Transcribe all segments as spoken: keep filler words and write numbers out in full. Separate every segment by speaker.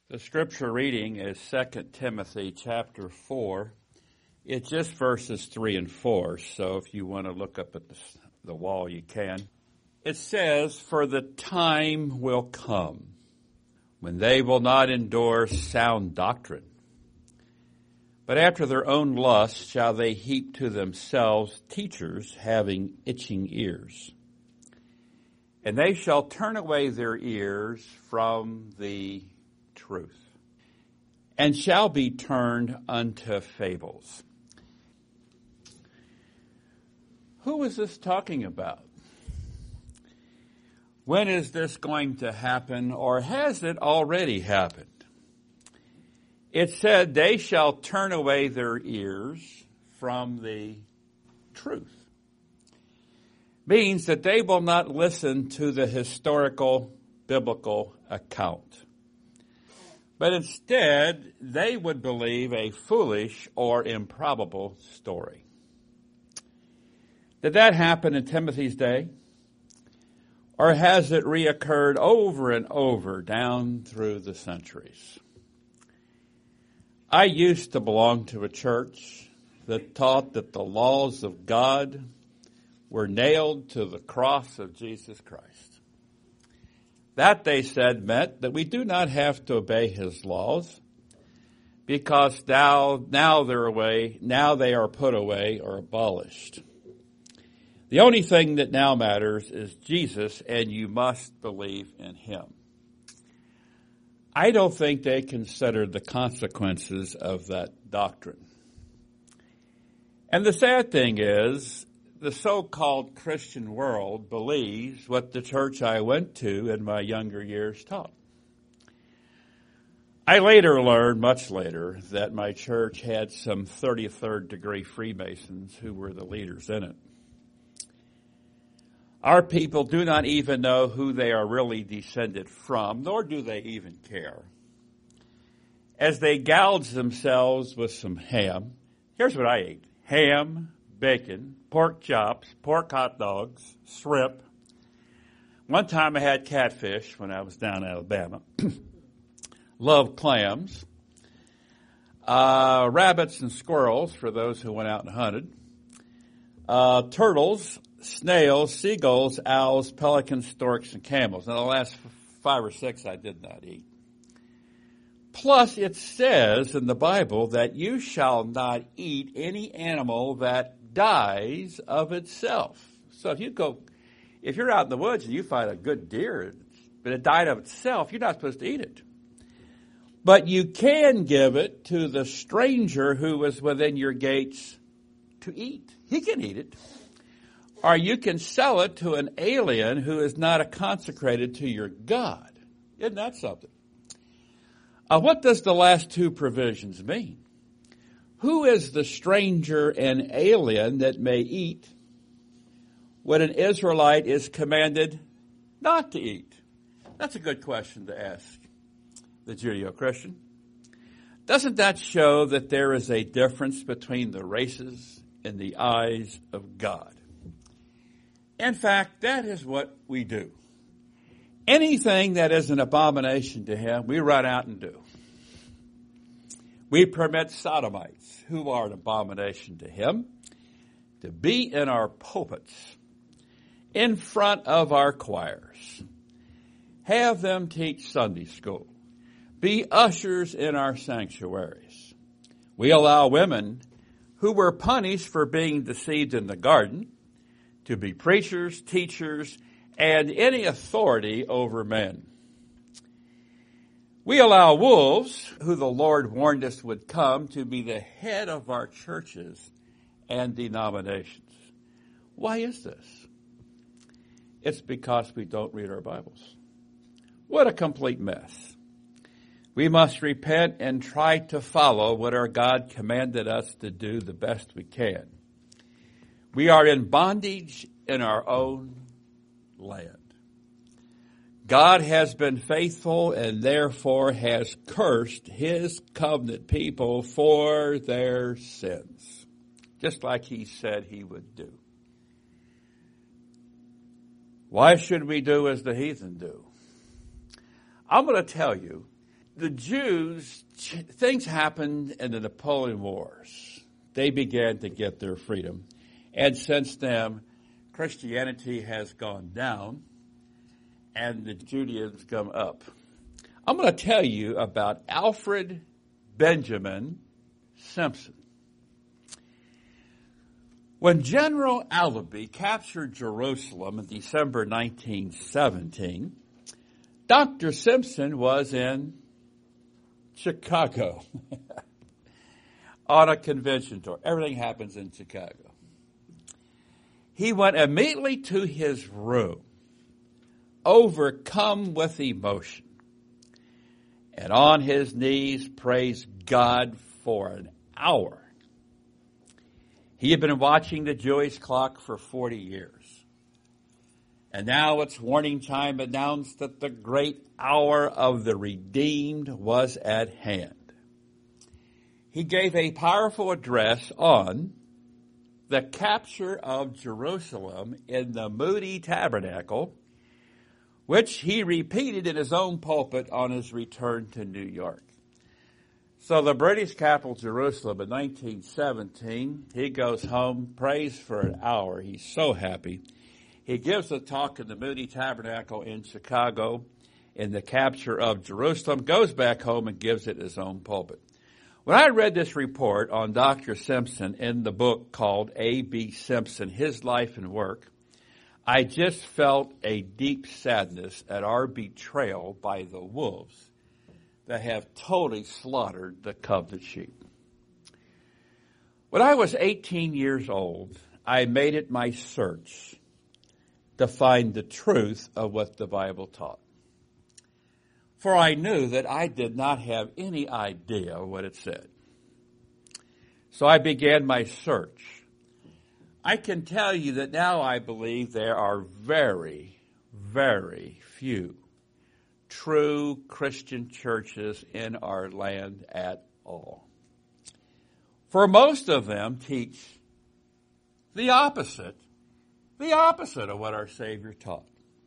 Speaker 1: The scripture reading is Second Timothy chapter four. It's just verses three and four, so if you want to look up at the, the wall, you can. It says, "For the time will come when they will not endure sound doctrine, but after their own lust shall they heap to themselves teachers having itching ears. And they shall turn away their ears from the truth, and shall be turned unto fables." Who is this talking about? When is this going to happen, or has it already happened? It said they shall turn away their ears from the truth. Means that they will not listen to the historical biblical account. But instead, they would believe a foolish or improbable story. Did that happen in Timothy's day? Or has it reoccurred over and over down through the centuries? I used to belong to a church that taught that the laws of God were nailed to the cross of Jesus Christ. That, they said, meant that we do not have to obey his laws because now, now they're away, now they are put away or abolished. The only thing that now matters is Jesus, and you must believe in him. I don't think they considered the consequences of that doctrine. And the sad thing is, the so-called Christian world believes what the church I went to in my younger years taught. I later learned, much later, that my church had some thirty-third degree Freemasons who were the leaders in it. Our people do not even know who they are really descended from, nor do they even care. As they gouge themselves with some ham, here's what I ate: ham, bacon, pork chops, pork hot dogs, shrimp. One time I had catfish when I was down in Alabama. Loved clams. Uh, rabbits and squirrels for those who went out and hunted. Uh, turtles, snails, seagulls, owls, pelicans, storks, and camels. Now the last five or six I did not eat. Plus it says in the Bible that you shall not eat any animal that dies of itself. So if you go, if you're out in the woods and you find a good deer, but it died of itself, you're not supposed to eat it. But you can give it to the stranger who is within your gates to eat. He can eat it. Or you can sell it to an alien who is not consecrated to your God. Isn't that something? Uh, what does the last two provisions mean? Who is the stranger and alien that may eat what an Israelite is commanded not to eat? That's a good question to ask the Judeo-Christian. Doesn't that show that there is a difference between the races in the eyes of God? In fact, that is what we do. Anything that is an abomination to him, we run out and do. We permit sodomites, who are an abomination to him, to be in our pulpits, in front of our choirs, have them teach Sunday school, be ushers in our sanctuaries. We allow women who were punished for being deceived in the garden to be preachers, teachers, and any authority over men. We allow wolves, who the Lord warned us would come, to be the head of our churches and denominations. Why is this? It's because we don't read our Bibles. What a complete mess. We must repent and try to follow what our God commanded us to do the best we can. We are in bondage in our own land. God has been faithful and therefore has cursed his covenant people for their sins, just like he said he would do. Why should we do as the heathen do? I'm going to tell you, the Jews, things happened in the Napoleon Wars. They began to get their freedom. And since then, Christianity has gone down and the Judaism's come up. I'm going to tell you about Alfred Benjamin Simpson. When General Allaby captured Jerusalem in December nineteen seventeen, Doctor Simpson was in Chicago on a convention tour. Everything happens in Chicago. He went immediately to his room, overcome with emotion, and on his knees praised God for an hour. He had been watching the Jewish clock for forty years. And now its warning chime announced that the great hour of the redeemed was at hand. He gave a powerful address on the capture of Jerusalem in the Moody Tabernacle, which he repeated in his own pulpit on his return to New York. So the British capital, Jerusalem, in nineteen seventeen, he goes home, prays for an hour. He's so happy. He gives a talk in the Moody Tabernacle in Chicago in the capture of Jerusalem, goes back home and gives it his own pulpit. When I read this report on Doctor Simpson in the book called A B Simpson, His Life and Work, I just felt a deep sadness at our betrayal by the wolves that have totally slaughtered the covenant sheep. When I was eighteen years old, I made it my search to find the truth of what the Bible taught. For I knew that I did not have any idea what it said. So I began my search. I can tell you that now I believe there are very, very few true Christian churches in our land at all. For most of them teach the opposite, the opposite of what our Savior taught.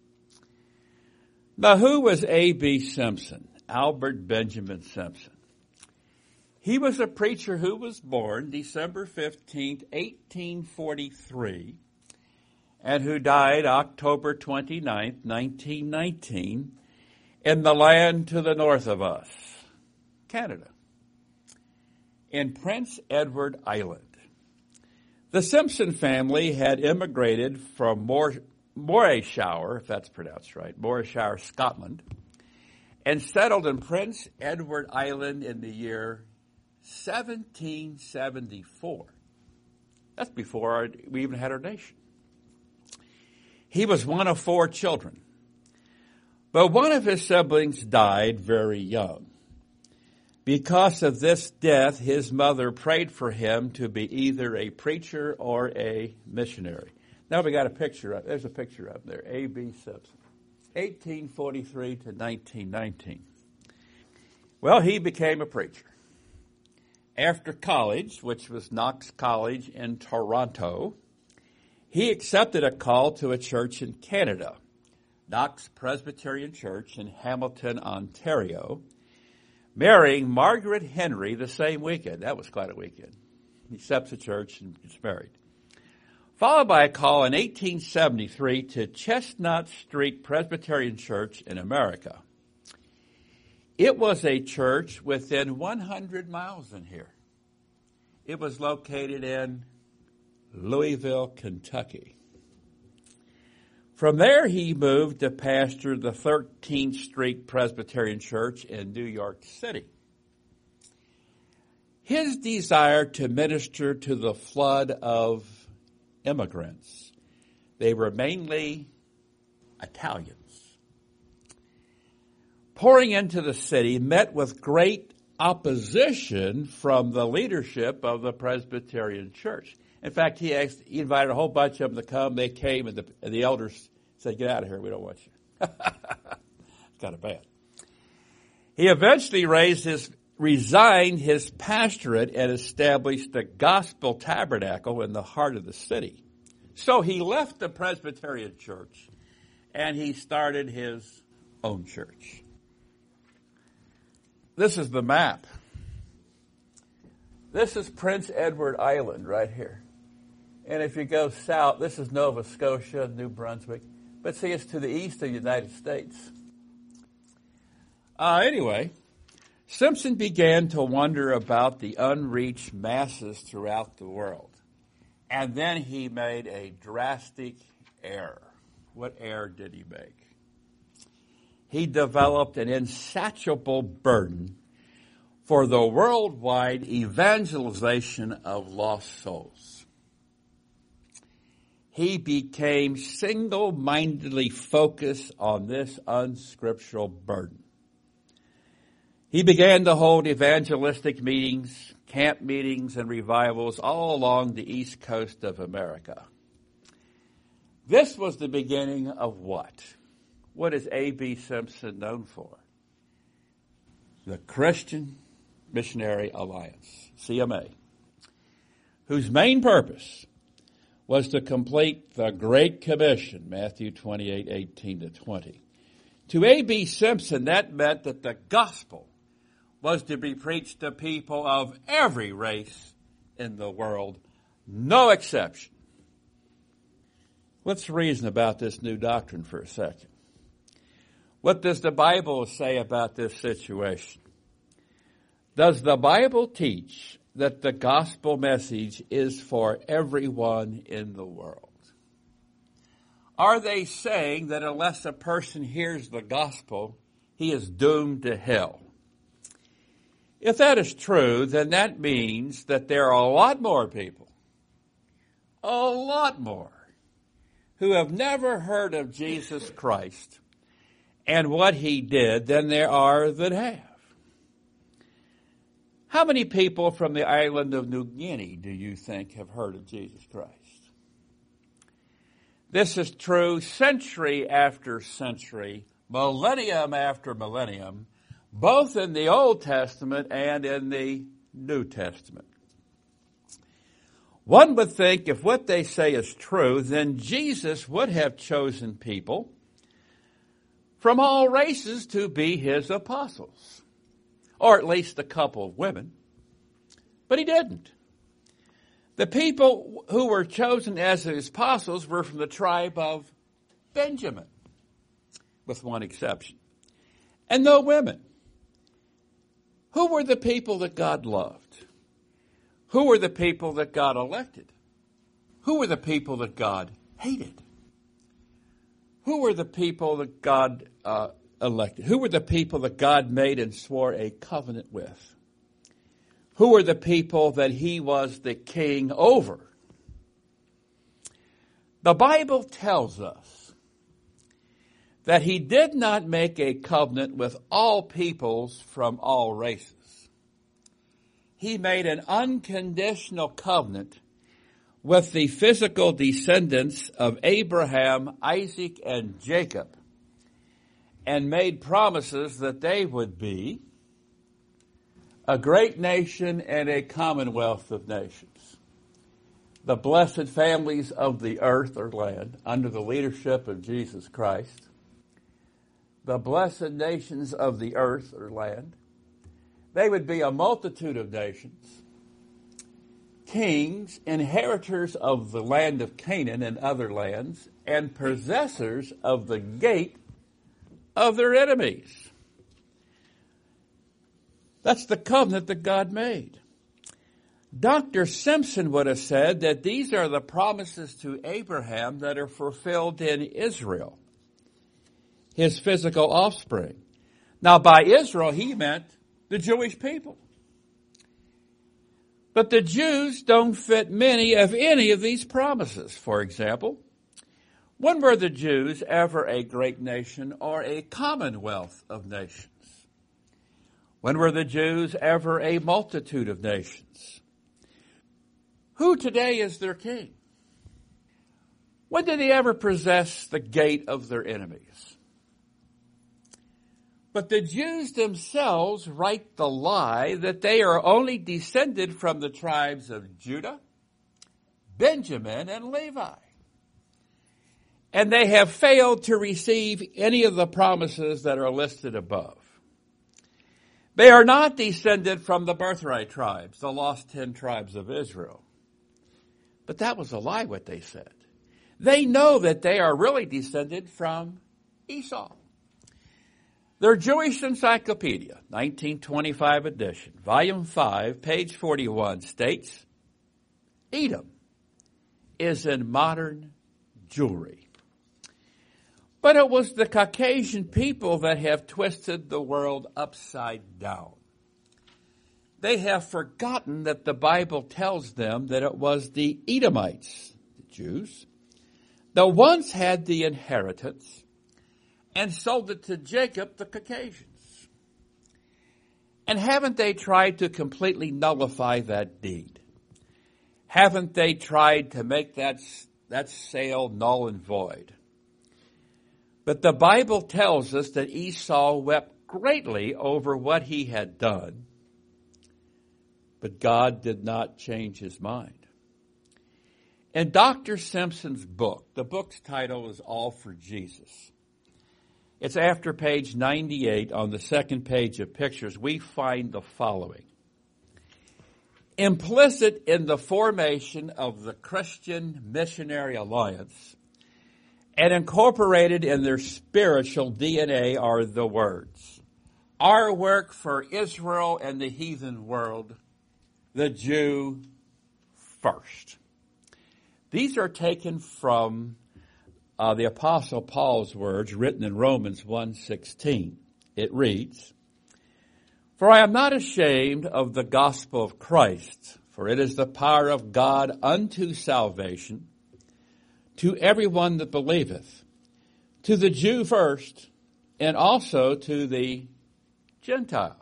Speaker 1: Now, who was A B Simpson? Albert Benjamin Simpson. He was a preacher who was born December fifteenth, eighteen forty-three, and who died October twenty-ninth, nineteen nineteen, in the land to the north of us, Canada, in Prince Edward Island. The Simpson family had immigrated from Mor- Morayshire, if that's pronounced right, Morayshire, Scotland, and settled in Prince Edward Island in the year seventeen seventy-four. That's before our, we even had our nation. He was one of four children, but one of his siblings died very young. Because of this death, his mother prayed for him to be either a preacher or a missionary. Now we got a picture up. There's a picture up there. A B Simpson, eighteen forty-three to nineteen nineteen. Well, he became a preacher. After college, which was Knox College in Toronto, he accepted a call to a church in Canada, Knox Presbyterian Church in Hamilton, Ontario, marrying Margaret Henry the same weekend. That was quite a weekend. He accepts the church and gets married. Followed by a call in eighteen seventy-three to Chestnut Street Presbyterian Church in America. It was a church within one hundred miles in here. It was located in Louisville, Kentucky. From there, he moved to pastor the thirteenth Street Presbyterian Church in New York City. His desire to minister to the flood of immigrants, they were mainly Italians, pouring into the city, met with great opposition from the leadership of the Presbyterian Church. In fact, he, asked, he invited a whole bunch of them to come. They came, and the, and the elders said, "Get out of here. We don't want you." It's kind of bad. He eventually raised his, resigned his pastorate and established the Gospel Tabernacle in the heart of the city. So he left the Presbyterian Church, and he started his own church. This is the map. This is Prince Edward Island right here. And if you go south, this is Nova Scotia, New Brunswick. But see, it's to the east of the United States. Uh, anyway, Simpson began to wonder about the unreached masses throughout the world. And then he made a drastic error. What error did he make? He developed an insatiable burden for the worldwide evangelization of lost souls. He became single-mindedly focused on this unscriptural burden. He began to hold evangelistic meetings, camp meetings, and revivals all along the east coast of America. This was the beginning of what? What is A B Simpson known for? The Christian Missionary Alliance, C M A, whose main purpose was to complete the Great Commission, Matthew twenty-eight, eighteen to twenty. To A B Simpson, that meant that the gospel was to be preached to people of every race in the world, no exception. Let's reason about this new doctrine for a second. What does the Bible say about this situation? Does the Bible teach that the gospel message is for everyone in the world? Are they saying that unless a person hears the gospel, he is doomed to hell? If that is true, then that means that there are a lot more people, a lot more, who have never heard of Jesus Christ and what he did than there are that have. How many people from the island of New Guinea do you think have heard of Jesus Christ? This is true century after century, millennium after millennium, both in the Old Testament and in the New Testament. One would think if what they say is true, then Jesus would have chosen people from all races to be his apostles, or at least a couple of women. But he didn't. The people who were chosen as his apostles were from the tribe of Benjamin, with one exception, and no women. Who were the people that God loved? Who were the people that God elected? Who were the people that God hated? Who were the people that God uh, elected? Who were the people that God made and swore a covenant with? Who were the people that he was the king over? The Bible tells us that he did not make a covenant with all peoples from all races. He made an unconditional covenant with the physical descendants of Abraham, Isaac, and Jacob, and made promises that they would be a great nation and a commonwealth of nations. The blessed families of the earth or land under the leadership of Jesus Christ. The blessed nations of the earth or land. They would be a multitude of nations, kings, inheritors of the land of Canaan and other lands, and possessors of the gate of their enemies. That's the covenant that God made. Doctor Simpson would have said that these are the promises to Abraham that are fulfilled in Israel, his physical offspring. Now, by Israel, he meant the Jewish people. But the Jews don't fit many of any of these promises. For example, when were the Jews ever a great nation or a commonwealth of nations? When were the Jews ever a multitude of nations? Who today is their king? When did they ever possess the gate of their enemies? But the Jews themselves write the lie that they are only descended from the tribes of Judah, Benjamin, and Levi. And they have failed to receive any of the promises that are listed above. They are not descended from the birthright tribes, the lost ten tribes of Israel. But that was a lie what they said. They know that they are really descended from Esau. Their Jewish Encyclopedia, nineteen twenty-five edition, volume five, page forty-one, states, Edom is in modern Jewry. But it was the Caucasian people that have twisted the world upside down. They have forgotten that the Bible tells them that it was the Edomites, the Jews, that once had the inheritance and sold it to Jacob, the Caucasians. And haven't they tried to completely nullify that deed? Haven't they tried to make that, that sale null and void? But the Bible tells us that Esau wept greatly over what he had done, but God did not change his mind. In Doctor Simpson's book, the book's title is All for Jesus. It's after page ninety-eight on the second page of pictures, we find the following. Implicit in the formation of the Christian Missionary Alliance and incorporated in their spiritual D N A are the words, our work for Israel and the heathen world, the Jew first. These are taken from uh, the Apostle Paul's words written in Romans one sixteen. It reads, for I am not ashamed of the gospel of Christ, for it is the power of God unto salvation to everyone that believeth, to the Jew first, and also to the Gentile.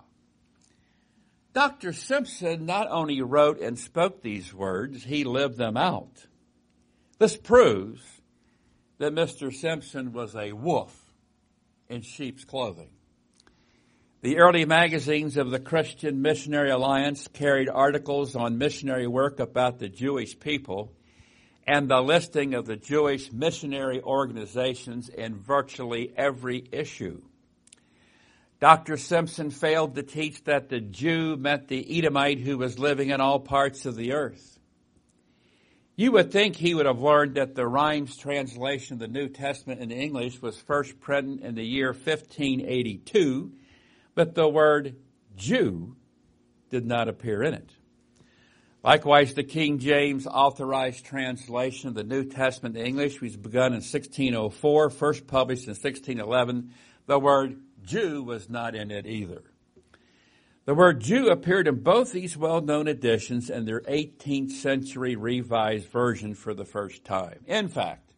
Speaker 1: Doctor Simpson not only wrote and spoke these words, he lived them out. This proves that Mister Simpson was a wolf in sheep's clothing. The early magazines of the Christian Missionary Alliance carried articles on missionary work about the Jewish people and the listing of the Jewish missionary organizations in virtually every issue. Doctor Simpson failed to teach that the Jew meant the Edomite who was living in all parts of the earth. You would think he would have learned that the Rhymes translation of the New Testament in English was first printed in the year fifteen eighty-two, but the word Jew did not appear in it. Likewise, the King James Authorized Translation of the New Testament in English was begun in sixteen oh four, first published in sixteen eleven. The word Jew was not in it either. The word Jew appeared in both these well-known editions and their eighteenth century revised version for the first time. In fact,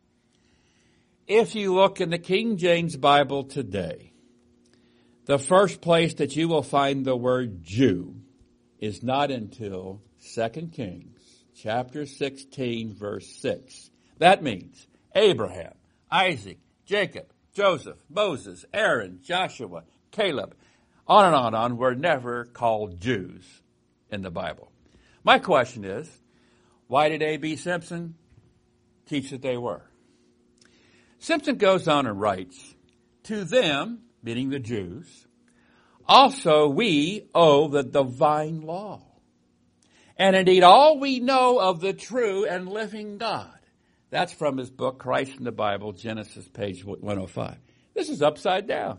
Speaker 1: if you look in the King James Bible today, the first place that you will find the word Jew is not until Second Kings chapter sixteen, verse six. That means Abraham, Isaac, Jacob, Joseph, Moses, Aaron, Joshua, Caleb, on and on and on, were never called Jews in the Bible. My question is, why did A B Simpson teach that they were? Simpson goes on and writes, to them, meaning the Jews, also we owe the divine law. And indeed all we know of the true and living God. That's from his book, Christ in the Bible, Genesis, page one oh five. This is upside down.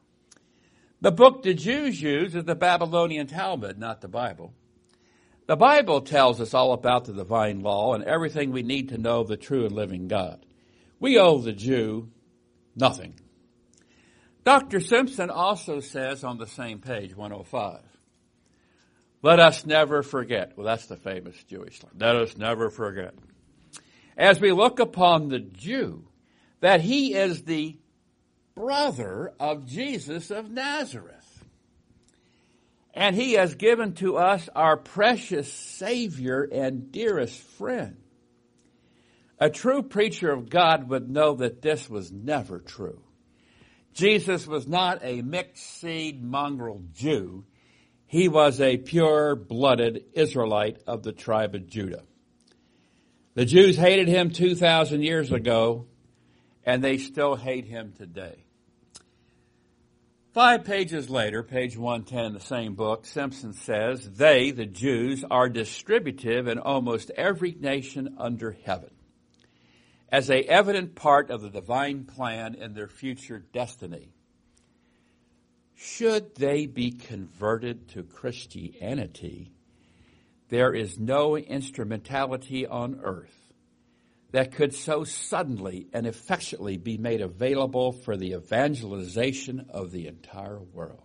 Speaker 1: The book the Jews use is the Babylonian Talmud, not the Bible. The Bible tells us all about the divine law and everything we need to know of the true and living God. We owe the Jew nothing. Doctor Simpson also says on the same page, one oh five, let us never forget. Well, that's the famous Jewish line. Let us never forget. As we look upon the Jew, that he is the brother of Jesus of Nazareth. And he has given to us our precious Savior and dearest friend. A true preacher of God would know that this was never true. Jesus was not a mixed seed mongrel Jew. He was a pure-blooded Israelite of the tribe of Judah. The Jews hated him two thousand years ago, and they still hate him today. Five pages later, page one ten in the same book, Simpson says, they, the Jews, are distributive in almost every nation under heaven, as a evident part of the divine plan in their future destiny. Should they be converted to Christianity, there is no instrumentality on earth that could so suddenly and effectually be made available for the evangelization of the entire world.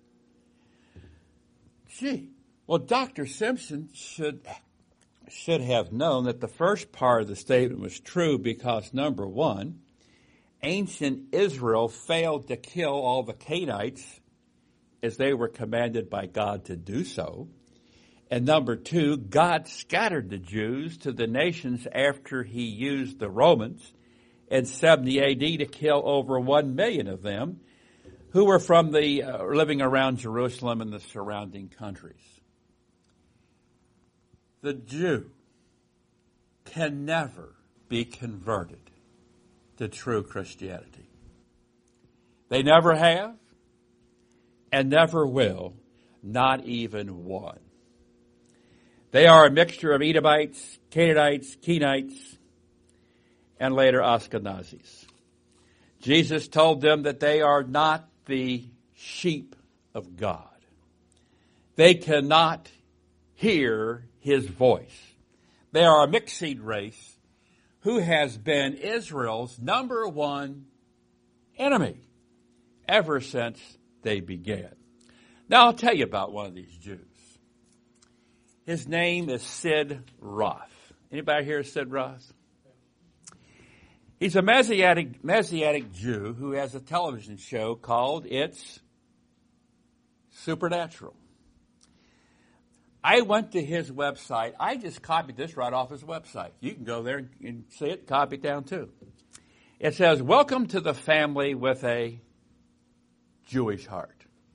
Speaker 1: Gee, well, Doctor Simpson should, should have known that the first part of the statement was true because, number one, ancient Israel failed to kill all the Canaanites as they were commanded by God to do so. And number two, God scattered the Jews to the nations after he used the Romans in seventy A D to kill over one million of them who were from the uh, living around Jerusalem and the surrounding countries. The Jew can never be converted to true Christianity. They never have and never will, not even one. They are a mixture of Edomites, Canaanites, Kenites, and later Ashkenazis. Jesus told them that they are not the sheep of God. They cannot hear his voice. They are a mixed seed race who has been Israel's number one enemy ever since they began. Now I'll tell you about one of these Jews. His name is Sid Roth. Anybody here is Sid Roth? He's a Messianic, Messianic Jew who has a television show called It's Supernatural. I went to his website. I just copied this right off his website. You can go there and see it, copy it down too. It says, welcome to the family with a Jewish heart.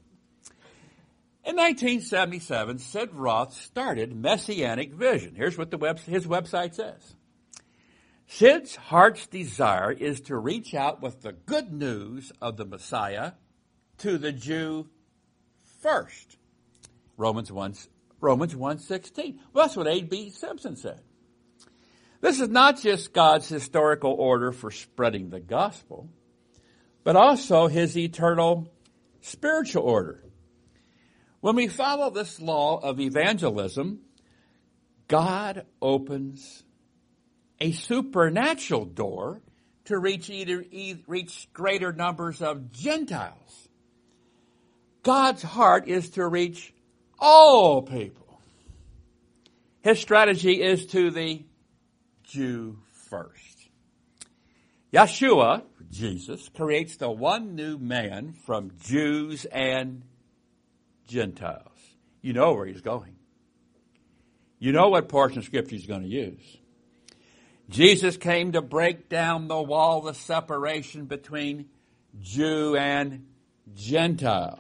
Speaker 1: In nineteen seventy-seven, Sid Roth started Messianic Vision. Here's what the web, his website says. Sid's heart's desire is to reach out with the good news of the Messiah to the Jew first. Romans one, Romans one sixteen. Well, that's what A B Simpson said. This is not just God's historical order for spreading the gospel, but also his eternal spiritual order. When we follow this law of evangelism, God opens a supernatural door to reach either, reach greater numbers of Gentiles. God's heart is to reach all people. His strategy is to the Jew first. Yeshua, Jesus, creates the one new man from Jews and Gentiles. You know where he's going. You know what portion of Scripture he's going to use. Jesus came to break down the wall of separation between Jew and Gentile.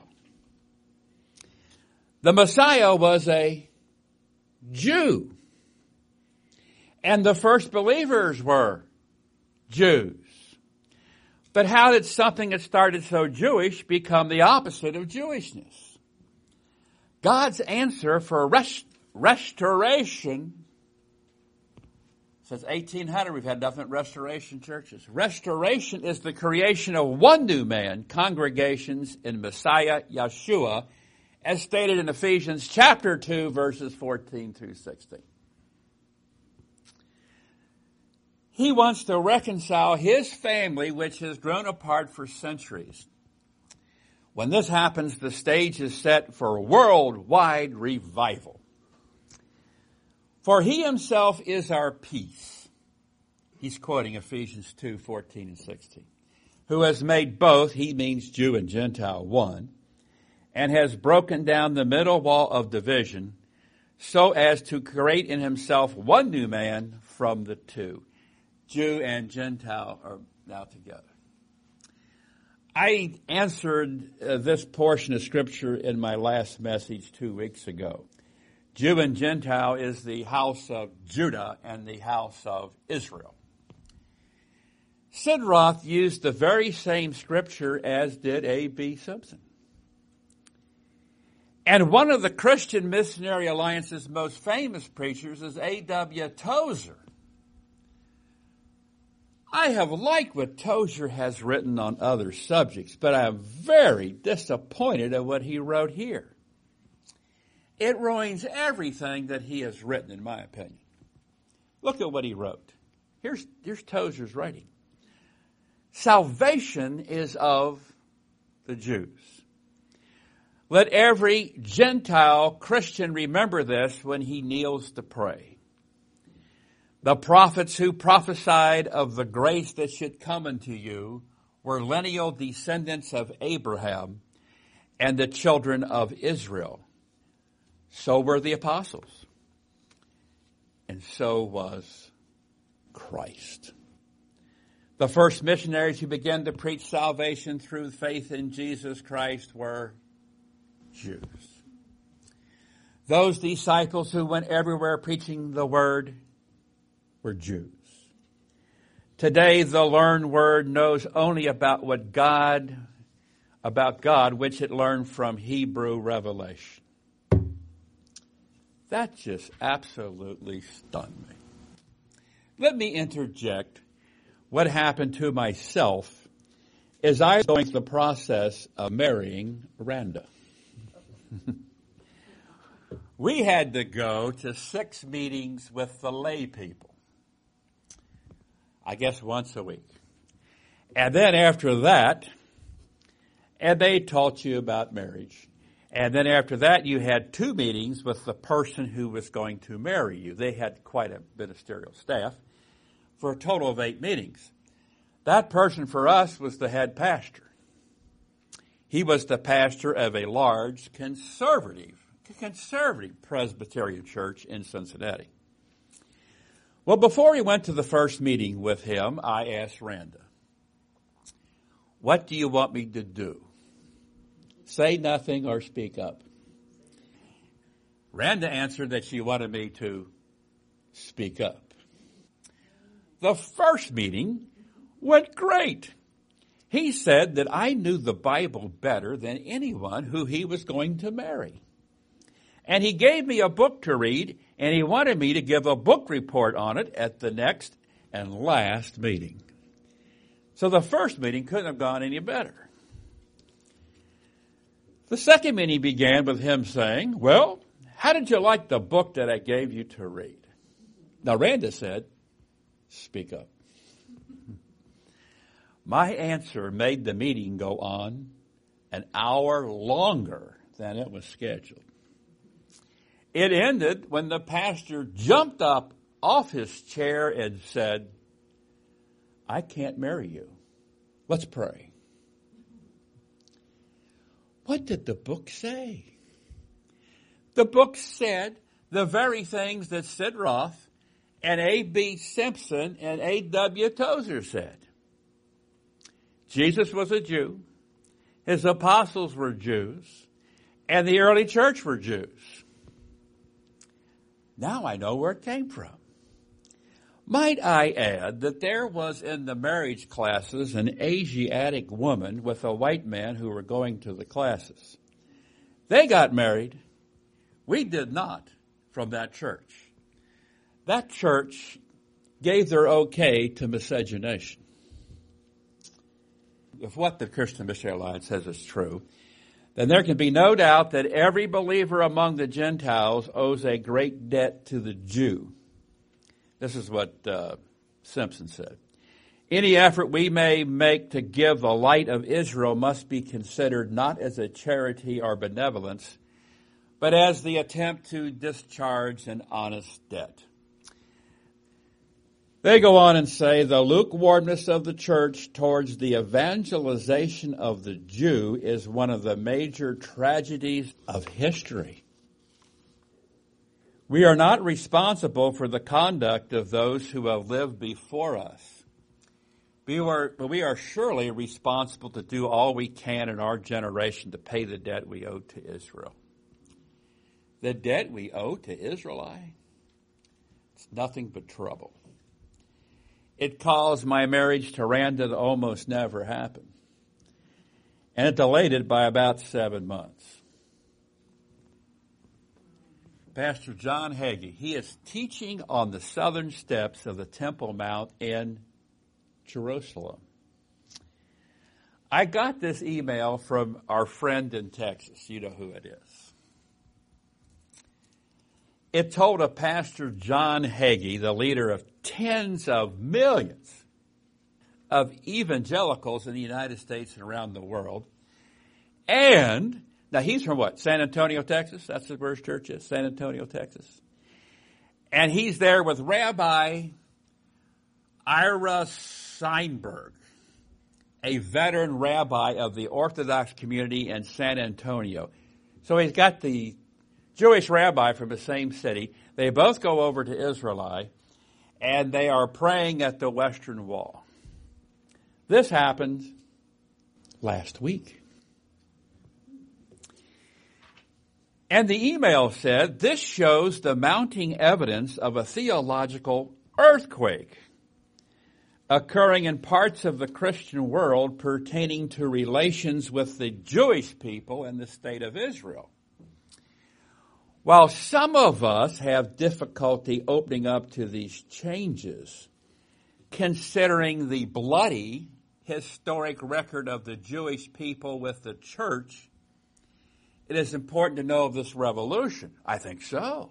Speaker 1: The Messiah was a Jew. And the first believers were Jews. But how did something that started so Jewish become the opposite of Jewishness? God's answer for rest, restoration, since eighteen hundred we've had nothing but restoration churches. Restoration is the creation of one new man, congregations in Messiah Yeshua, as stated in Ephesians chapter two, verses fourteen through sixteen. He wants to reconcile his family, which has grown apart for centuries. When this happens, the stage is set for worldwide revival. For he himself is our peace. He's quoting Ephesians two, fourteen and sixteen. Who has made both, he means Jew and Gentile, one, and has broken down the middle wall of division so as to create in himself one new man from the two. Jew and Gentile are now together. I answered uh, this portion of Scripture in my last message two weeks ago. Jew and Gentile is the house of Judah and the house of Israel. Sid Roth used the very same Scripture as did A B Simpson. And one of the Christian Missionary Alliance's most famous preachers is A W Tozer. I have liked what Tozer has written on other subjects, but I am very disappointed at what he wrote here. It ruins everything that he has written, in my opinion. Look at what he wrote. Here's, here's Tozer's writing. Salvation is of the Jews. Let every Gentile Christian remember this when he kneels to pray. The prophets who prophesied of the grace that should come unto you were lineal descendants of Abraham and the children of Israel. So were the apostles. And so was Christ. The first missionaries who began to preach salvation through faith in Jesus Christ were Jews. Those disciples who went everywhere preaching the word were Jews. Today, the learned word knows only about what God, about God, which it learned from Hebrew revelation. That just absolutely stunned me. Let me interject what happened to myself as I was going through the process of marrying Randa. We had to go to six meetings with the lay people. I guess once a week. And then after that, and they taught you about marriage. And then after that, you had two meetings with the person who was going to marry you. They had quite a ministerial staff for a total of eight meetings. That person for us was the head pastor. He was the pastor of a large conservative, conservative Presbyterian church in Cincinnati. Well, before we went to the first meeting with him, I asked Randa, what do you want me to do? Say nothing or speak up. Randa answered that she wanted me to speak up. The first meeting went great. He said that I knew the Bible better than anyone who he was going to marry. And he gave me a book to read, and he wanted me to give a book report on it at the next and last meeting. So the first meeting couldn't have gone any better. The second meeting began with him saying, well, how did you like the book that I gave you to read? Now, Randa said, speak up. My answer made the meeting go on an hour longer than it was scheduled. It ended when the pastor jumped up off his chair and said, I can't marry you. Let's pray. What did the book say? The book said the very things that Sid Roth and A B Simpson and A W Tozer said. Jesus was a Jew. His apostles were Jews. And the early church were Jews. Now I know where it came from. Might I add that there was in the marriage classes an Asiatic woman with a white man who were going to the classes. They got married. We did not from that church. That church gave their okay to miscegenation. If what the Christian Missionary Alliance says is true, then there can be no doubt that every believer among the Gentiles owes a great debt to the Jew. This is what uh, Simpson said. Any effort we may make to give the light of Israel must be considered not as a charity or benevolence, but as the attempt to discharge an honest debt. They go on and say, the lukewarmness of the church towards the evangelization of the Jew is one of the major tragedies of history. We are not responsible for the conduct of those who have lived before us. We are, but we are surely responsible to do all we can in our generation to pay the debt we owe to Israel. The debt we owe to Israel, it's nothing but trouble. It caused my marriage to Randa to almost never happen. And it delayed it by about seven months. Pastor John Hagee. He is teaching on the southern steps of the Temple Mount in Jerusalem. I got this email from our friend in Texas. You know who it is. It told of Pastor John Hagee, the leader of tens of millions of evangelicals in the United States and around the world. And, now he's from what? San Antonio, Texas? That's where his church is, San Antonio, Texas. And he's there with Rabbi Ira Steinberg, a veteran rabbi of the Orthodox community in San Antonio. So he's got the Jewish rabbi from the same city. They both go over to Israel, and they are praying at the Western Wall. This happened last week. And the email said, this shows the mounting evidence of a theological earthquake occurring in parts of the Christian world pertaining to relations with the Jewish people and the state of Israel. While some of us have difficulty opening up to these changes, considering the bloody historic record of the Jewish people with the church, it is important to know of this revolution. I think so.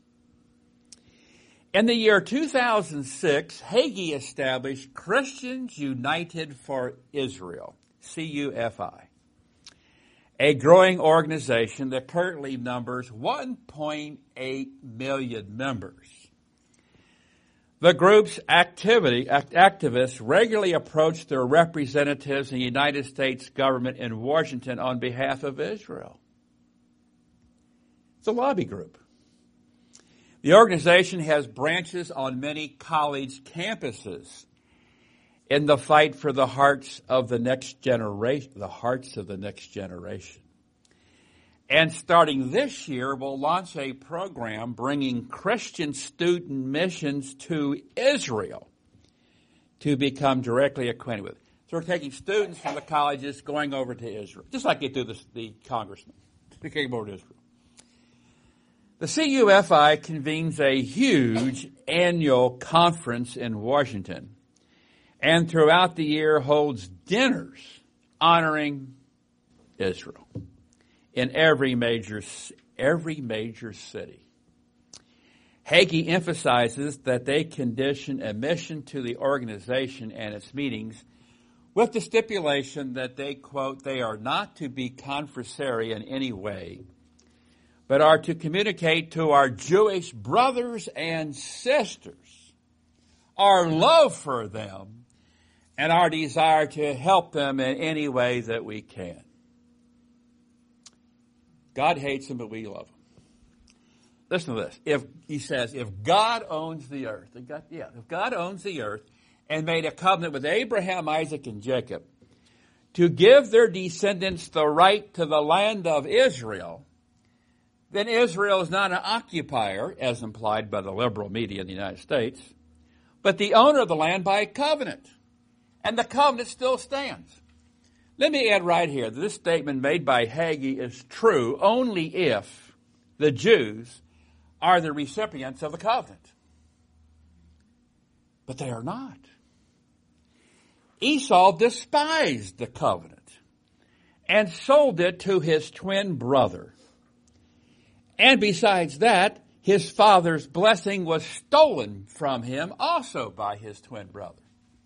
Speaker 1: In the year two thousand six, Hagee established Christians United for Israel, C U F I, a growing organization that currently numbers one point eight million members. The group's activity, act, activists regularly approach their representatives in the United States government in Washington on behalf of Israel. It's a lobby group. The organization has branches on many college campuses in the fight for the hearts of the next generation, the hearts of the next generation. And starting this year, we'll launch a program bringing Christian student missions to Israel to become directly acquainted with it. So we're taking students from the colleges going over to Israel, just like they do the, the congressmen. They came over to Israel. The C U F I convenes a huge annual conference in Washington and throughout the year holds dinners honoring Israel in every major every major city. Hagee emphasizes that they condition admission to the organization and its meetings with the stipulation that they, quote, they are not to be conversary in any way, but are to communicate to our Jewish brothers and sisters our love for them and our desire to help them in any way that we can. God hates them, but we love them. Listen to this. If he says, if God owns the earth, if God, yeah, if God owns the earth and made a covenant with Abraham, Isaac, and Jacob to give their descendants the right to the land of Israel, then Israel is not an occupier, as implied by the liberal media in the United States, but the owner of the land by covenant. And the covenant still stands. Let me add right here that this statement made by Hagee is true only if the Jews are the recipients of the covenant. But they are not. Esau despised the covenant and sold it to his twin brother. And besides that, his father's blessing was stolen from him also by his twin brother.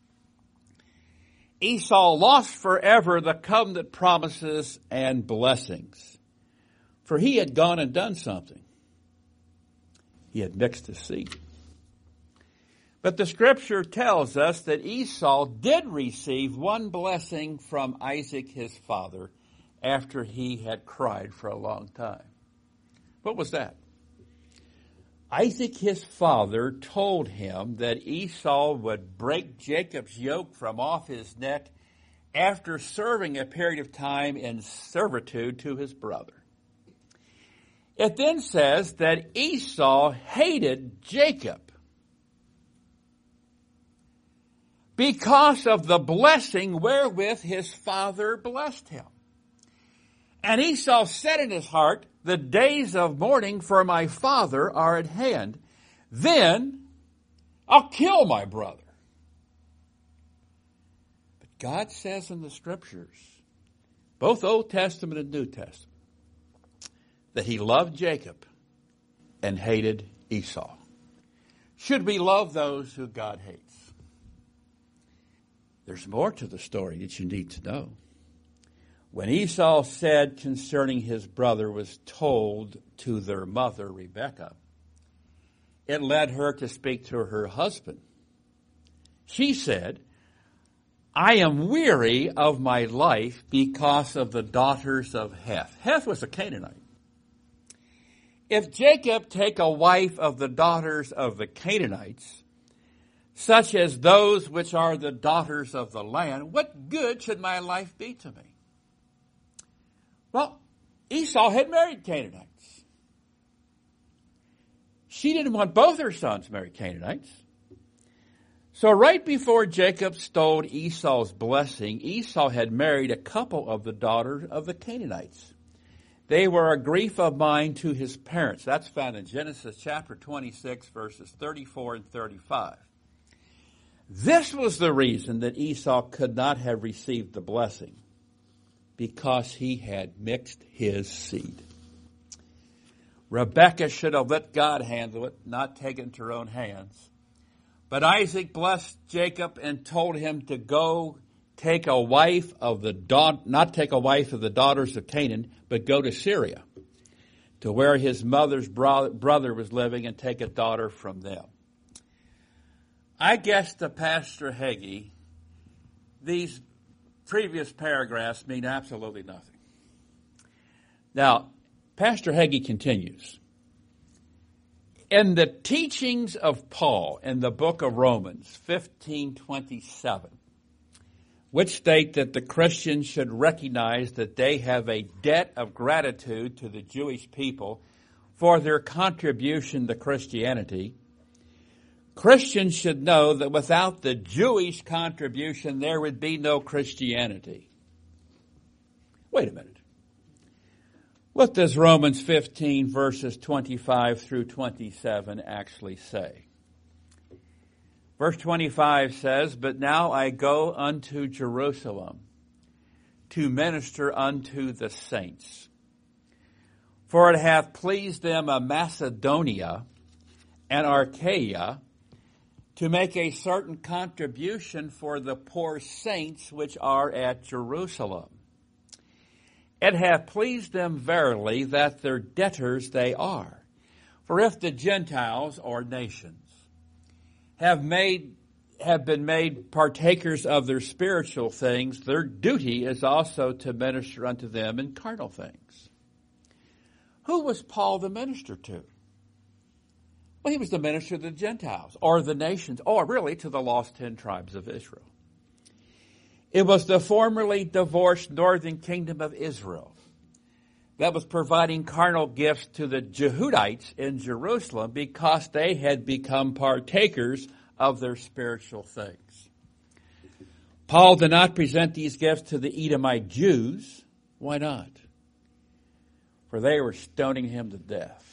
Speaker 1: Esau lost forever the covenant promises and blessings, for he had gone and done something. He had mixed his seed. But the scripture tells us that Esau did receive one blessing from Isaac, his father, after he had cried for a long time. What was that? Isaac, his father, told him that Esau would break Jacob's yoke from off his neck after serving a period of time in servitude to his brother. It then says that Esau hated Jacob because of the blessing wherewith his father blessed him. And Esau said in his heart, the days of mourning for my father are at hand. Then I'll kill my brother. But God says in the Scriptures, both Old Testament and New Testament, that he loved Jacob and hated Esau. Should we love those who God hates? There's more to the story that you need to know. When Esau said concerning his brother was told to their mother, Rebekah, it led her to speak to her husband. She said, I am weary of my life because of the daughters of Heth. Heth was a Canaanite. If Jacob take a wife of the daughters of the Canaanites, such as those which are the daughters of the land, what good should my life be to me? Well, Esau had married Canaanites. She didn't want both her sons married Canaanites. So right before Jacob stole Esau's blessing, Esau had married a couple of the daughters of the Canaanites. They were a grief of mind to his parents. That's found in Genesis chapter twenty-six, verses thirty-four and thirty-five. This was the reason that Esau could not have received the blessing, because he had mixed his seed. Rebekah should have let God handle it, not take it into her own hands. But Isaac blessed Jacob and told him to go take a wife of the da- not take a wife of the daughters of Canaan, but go to Syria, to where his mother's bro- brother was living, and take a daughter from them. I guess to Pastor Hagee, these previous paragraphs mean absolutely nothing. Now, Pastor Hagee continues. In the teachings of Paul in the book of Romans fifteen twenty-seven, which state that the Christians should recognize that they have a debt of gratitude to the Jewish people for their contribution to Christianity, Christians should know that without the Jewish contribution, there would be no Christianity. Wait a minute. What does Romans fifteen, verses twenty-five through twenty-seven actually say? Verse twenty-five says, But now I go unto Jerusalem to minister unto the saints. For it hath pleased them of Macedonia and Achaia to make a certain contribution for the poor saints which are at Jerusalem. It hath pleased them verily that their debtors they are. For if the Gentiles or nations have made have been made partakers of their spiritual things, their duty is also to minister unto them in carnal things. Who was Paul the minister to? Well, he was the minister to the Gentiles, or the nations, or really to the lost ten tribes of Israel. It was the formerly divorced northern kingdom of Israel that was providing carnal gifts to the Jehudites in Jerusalem because they had become partakers of their spiritual things. Paul did not present these gifts to the Edomite Jews. Why not? For they were stoning him to death.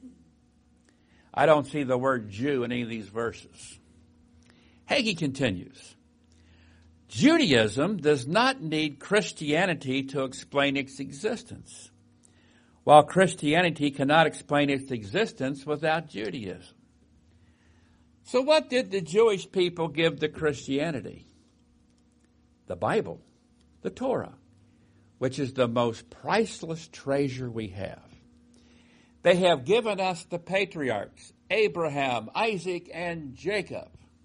Speaker 1: I don't see the word Jew in any of these verses. Hagee continues. Judaism does not need Christianity to explain its existence, while Christianity cannot explain its existence without Judaism. So what did the Jewish people give to Christianity? The Bible, the Torah, which is the most priceless treasure we have. They have given us the patriarchs, Abraham, Isaac, and Jacob.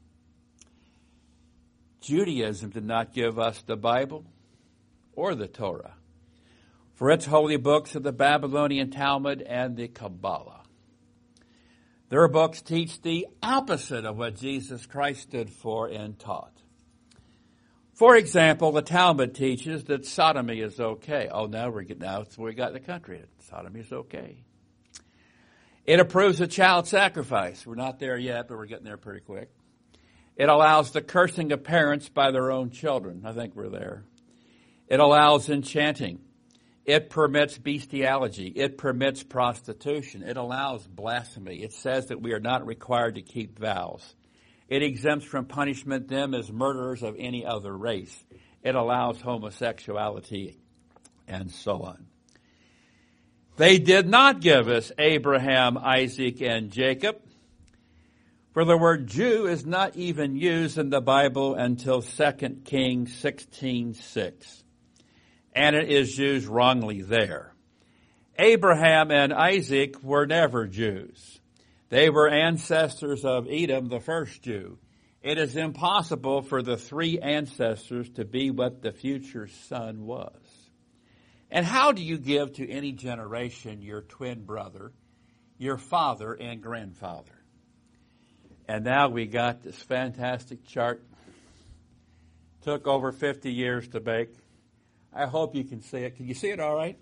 Speaker 1: Judaism did not give us the Bible or the Torah, for its holy books are the Babylonian Talmud and the Kabbalah. Their books teach the opposite of what Jesus Christ stood for and taught. For example, the Talmud teaches that sodomy is okay. Oh, now we're getting out. So we got the country. Sodomy is okay. It approves of child sacrifice. We're not there yet, but we're getting there pretty quick. It allows the cursing of parents by their own children. I think we're there. It allows enchanting. It permits bestiality. It permits prostitution. It allows blasphemy. It says that we are not required to keep vows. It exempts from punishment them as murderers of any other race. It allows homosexuality, and so on. They did not give us Abraham, Isaac, and Jacob, for the word Jew is not even used in the Bible until Second Kings sixteen six, and it is used wrongly there. Abraham and Isaac were never Jews. They were ancestors of Edom, the first Jew. It is impossible for the three ancestors to be what the future son was. And how do you give to any generation your twin brother, your father and grandfather? And now we got this fantastic chart. Took over fifty years to make. I hope you can see it. Can you see it all right?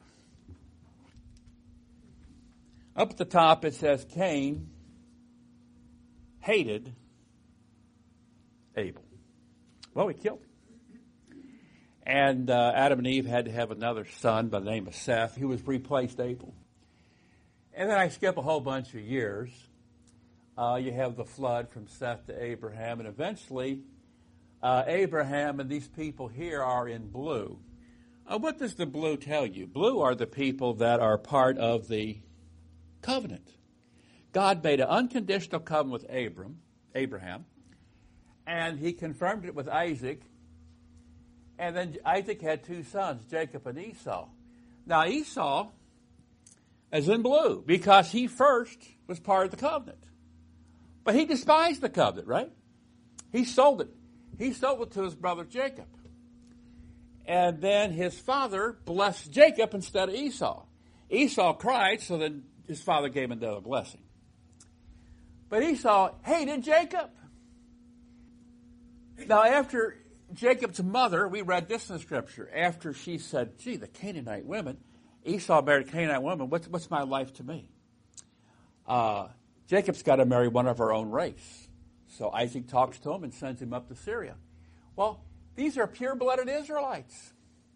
Speaker 1: Up at the top it says Cain hated Abel. Well, he killed him. And uh, Adam and Eve had to have another son by the name of Seth, who was replaced Abel. And then I skip a whole bunch of years. Uh, you have the flood from Seth to Abraham, and eventually uh, Abraham and these people here are in blue. Uh, what does the blue tell you? Blue are the people that are part of the covenant. God made an unconditional covenant with Abram, Abraham, and he confirmed it with Isaac. And then Isaac had two sons, Jacob and Esau. Now Esau is in blue because he first was part of the covenant. But he despised the covenant, right? He sold it. He sold it to his brother Jacob. And then his father blessed Jacob instead of Esau. Esau cried, so then his father gave him another blessing. But Esau hated Jacob. Now after Jacob's mother, we read this in the scripture, after she said, gee, the Canaanite women, Esau married a Canaanite woman, what's, what's my life to me? Uh, Jacob's got to marry one of her own race. So Isaac talks to him and sends him up to Syria. Well, these are pure-blooded Israelites.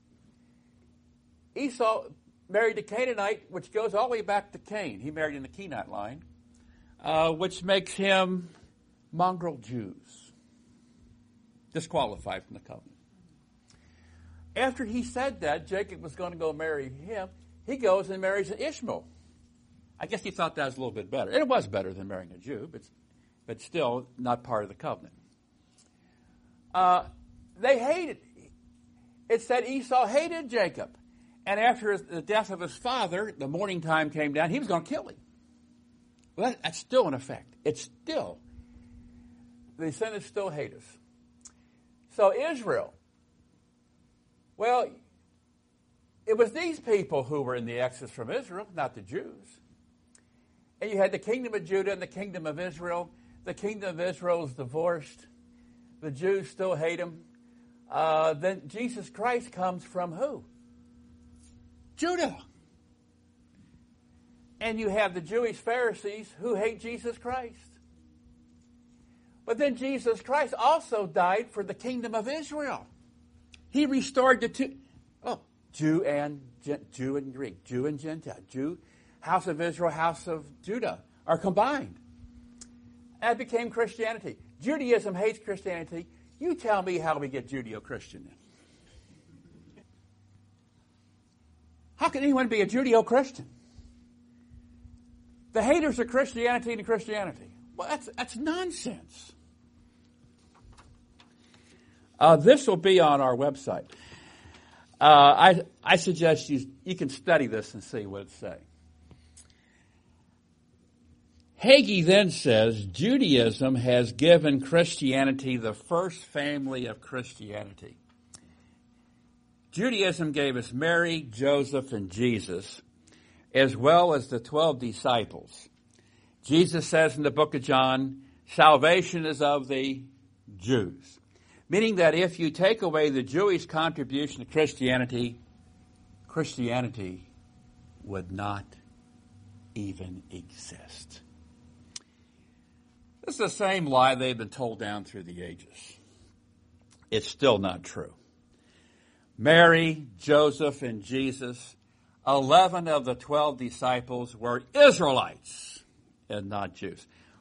Speaker 1: Esau married a Canaanite, which goes all the way back to Cain. He married in the Kenite line, uh, which makes him mongrel Jews. Disqualified from the covenant. After he said that, Jacob was going to go marry him. He goes and marries Ishmael. I guess he thought that was a little bit better. And it was better than marrying a Jew, but, but still not part of the covenant. Uh, they hated. It said Esau hated Jacob. And after his, the death of his father, the morning time came down, he was going to kill him. Well, that, that's still in effect. It's still, the descendants still hate us. So Israel, well, it was these people who were in the exodus from Israel, not the Jews. And you had the kingdom of Judah and the kingdom of Israel. The kingdom of Israel is divorced. The Jews still hate him. Uh, then Jesus Christ comes from who? Judah. And you have the Jewish Pharisees who hate Jesus Christ. But then Jesus Christ also died for the kingdom of Israel. He restored the two, oh, Jew and Jew and Greek, Jew and Gentile, Jew, house of Israel, house of Judah are combined. That became Christianity. Judaism hates Christianity. You tell me how we get Judeo-Christian then. How can anyone be a Judeo-Christian? The haters of Christianity and Christianity. Well, that's, that's nonsense. Uh, this will be on our website. Uh, I, I suggest you, you can study this and see what it's saying. Hagee then says, Judaism has given Christianity the first family of Christianity. Judaism gave us Mary, Joseph, and Jesus, as well as the twelve disciples. Jesus says in the book of John, salvation is of the Jews. Meaning that if you take away the Jewish contribution to Christianity, Christianity would not even exist. This is the same lie they've been told down through the ages. It's still not true. Mary, Joseph, and Jesus eleven of the twelve disciples were Israelites and not Jews.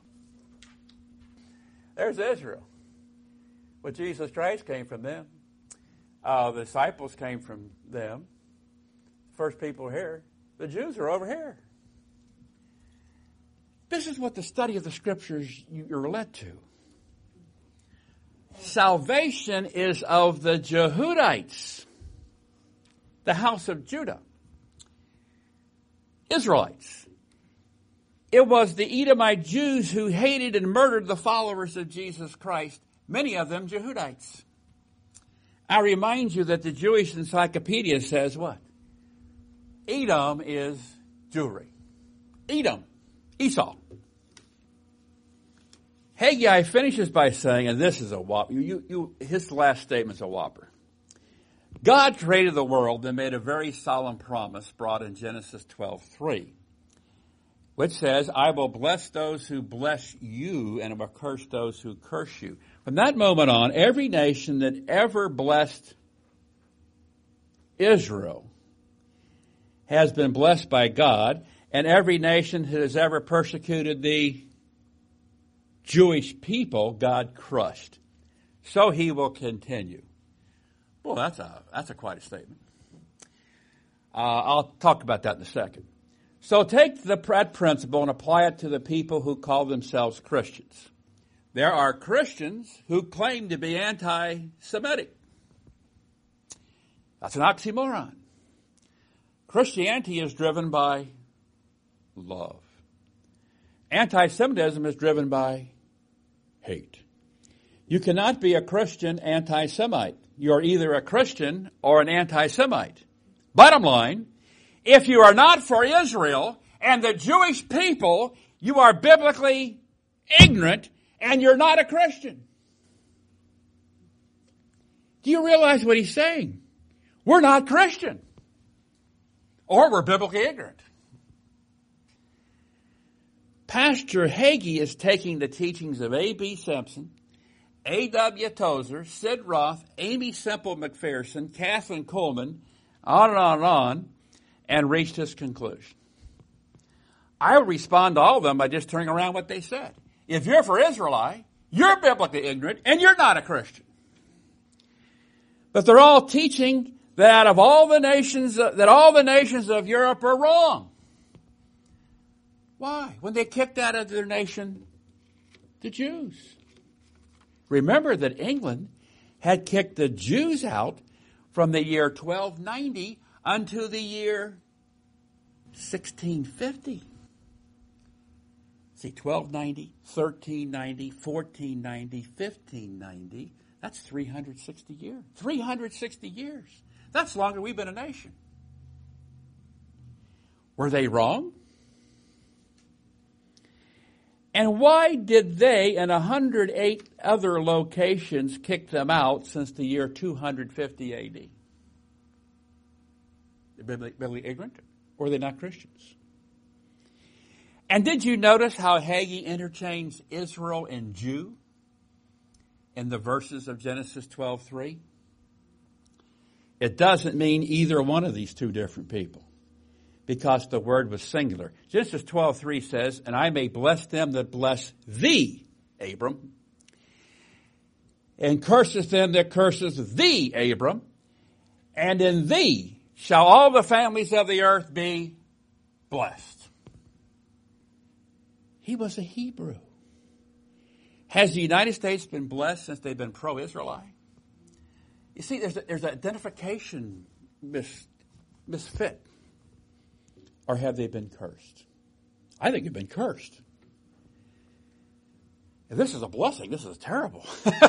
Speaker 1: There's Israel. Well, Jesus Christ came from them. Uh, the disciples came from them. First people here. The Jews are over here. This is what the study of the Scriptures you're led to. Salvation is of the Jehudites, the house of Judah. Israelites. It was the Edomite Jews who hated and murdered the followers of Jesus Christ, many of them Jehudites. I remind you that the Jewish Encyclopedia says what? Edom is Jewry. Edom, Esau. Haggai finishes by saying, and this is a whopper, you, you, his last statement's a whopper. God created the world and made a very solemn promise brought in Genesis twelve three, which says, I will bless those who bless you and I will curse those who curse you. From that moment on, every nation that ever blessed Israel has been blessed by God, and every nation that has ever persecuted the Jewish people, God crushed. So he will continue. Well, that's a that's a quite a statement. Uh, I'll talk about that in a second. So take the that principle and apply it to the people who call themselves Christians. There are Christians who claim to be anti-Semitic. That's an oxymoron. Christianity is driven by love. Anti-Semitism is driven by hate. You cannot be a Christian anti-Semite. You're either a Christian or an anti-Semite. Bottom line, if you are not for Israel and the Jewish people, you are biblically ignorant and you're not a Christian. Do you realize what he's saying? We're not Christian. Or we're biblically ignorant. Pastor Hagee is taking the teachings of A B Simpson, A W Tozer, Sid Roth, Amy Semple McPherson, Kathleen Coleman, on and on and on, and reached his conclusion. I would respond to all of them by just turning around what they said. If you're for Israelite, you're biblically ignorant, and you're not a Christian. But they're all teaching that out of all the nations, uh, that all the nations of Europe are wrong. Why? When they kicked out of their nation the Jews. Remember that England had kicked the Jews out from the year twelve ninety unto the year sixteen fifty. See, twelve ninety, thirteen ninety, fourteen ninety, fifteen ninety. That's three hundred sixty years. three hundred sixty years. That's longer we've been a nation. Were they wrong? And why did they and one hundred eight other locations kick them out since the year two hundred fifty A D? They're biblically ignorant, or are they not Christians? And did you notice how Hagee interchanged Israel and Jew in the verses of Genesis twelve three? It doesn't mean either one of these two different people, because the word was singular. Genesis twelve three says, and I may bless them that bless thee, Abram, and curseth them that curseth thee, Abram, and in thee shall all the families of the earth be blessed. He was a Hebrew. Has the United States been blessed since they've been pro-Israelite? You see, there's a, there's an identification mis, misfit. Or have they been cursed? I think they've been cursed. If this is a blessing, this is terrible.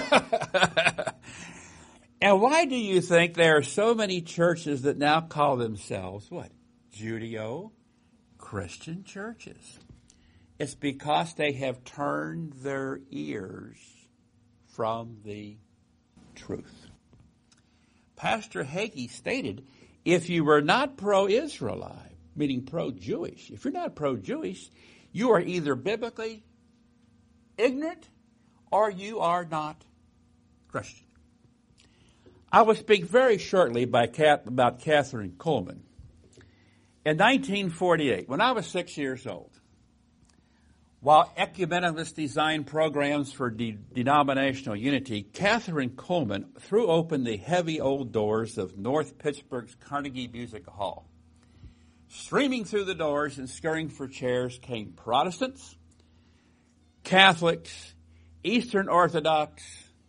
Speaker 1: And why do you think there are so many churches that now call themselves, what? Judeo-Christian churches. It's because they have turned their ears from the truth. Pastor Hagee stated, if you were not pro-Israelite, meaning pro-Jewish, if you're not pro-Jewish, you are either biblically ignorant or you are not Christian. I will speak very shortly by Kat, about Kathryn Kuhlman. In nineteen forty-eight, when I was six years old, while ecumenicalists designed programs for de- denominational unity, Catherine Coleman threw open the heavy old doors of North Pittsburgh's Carnegie Music Hall. Streaming through the doors and scurrying for chairs came Protestants, Catholics, Eastern Orthodox,